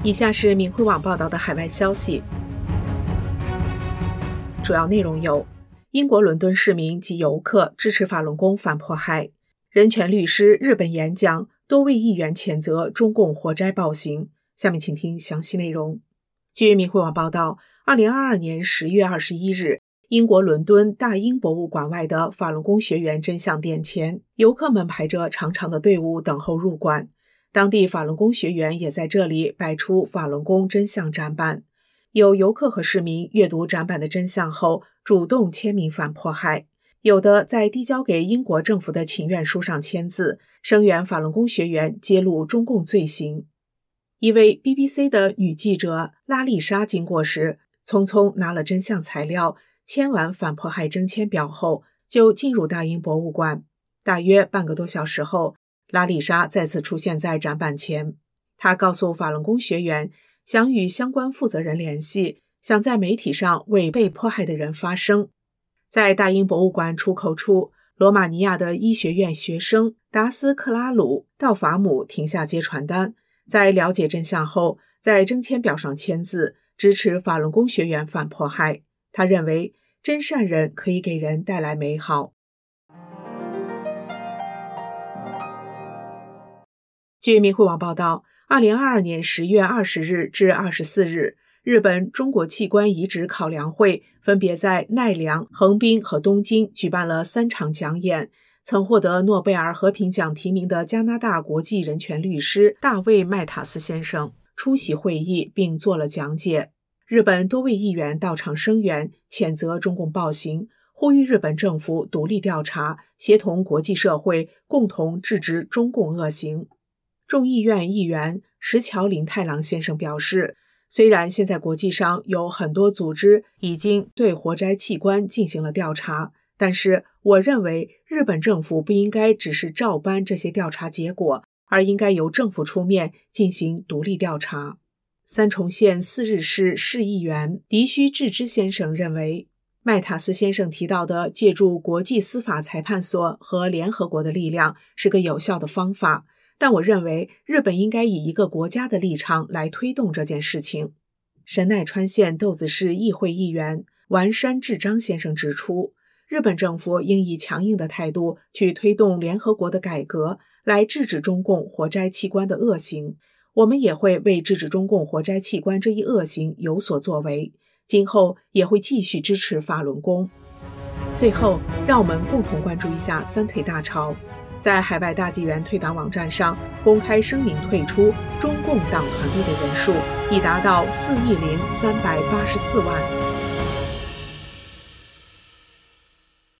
以下是明慧网报道的海外消息，主要内容有：英国伦敦市民及游客支持法轮功反迫害；人权律师日本演讲，多位议员谴责中共活摘暴行。下面请听详细内容。据明慧网报道，2022年10月21日，英国伦敦大英博物馆外的法轮功学员真相殿前，游客们排着长长的队伍等候入馆。当地法轮功学员也在这里摆出法轮功真相展板，有游客和市民阅读展板的真相后，主动签名反迫害，有的在递交给英国政府的请愿书上签字，声援法轮功学员揭露中共罪行。一位 BBC 的女记者拉丽莎经过时，匆匆拿了真相材料，签完反迫害征签表后，就进入大英博物馆。大约半个多小时后，拉丽莎再次出现在展板前，她告诉法轮功学员，想与相关负责人联系，想在媒体上为被迫害的人发声。在大英博物馆出口处，罗马尼亚的医学院学生达斯克拉鲁·道法姆停下接传单，在了解真相后，在征签表上签字，支持法轮功学员反迫害。他认为真善人可以给人带来美好。据明慧网报道，2022年10月20日至24日，日本中国器官移植考量会分别在奈良、横滨和东京举办了3场讲演。曾获得诺贝尔和平奖提名的加拿大国际人权律师大卫·麦塔斯先生出席会议并做了讲解。日本多位议员到场声援，谴责中共暴行，呼吁日本政府独立调查，协同国际社会共同制止中共恶行。众议院议员石桥林太郎先生表示，虽然现在国际上有很多组织已经对活摘器官进行了调查，但是我认为日本政府不应该只是照搬这些调查结果，而应该由政府出面进行独立调查。三重县四日市市议员狄须智之先生认为，麦塔斯先生提到的借助国际司法裁判所和联合国的力量是个有效的方法，但我认为日本应该以一个国家的立场来推动这件事情。神奈川县豆子市议会议员丸山智章先生指出，日本政府应以强硬的态度去推动联合国的改革，来制止中共活摘器官的恶行。我们也会为制止中共活摘器官这一恶行有所作为，今后也会继续支持法轮功。最后，让我们共同关注一下三退大潮。在海外大纪元退党网站上公开声明退出中共党团队的人数已达到4.384亿。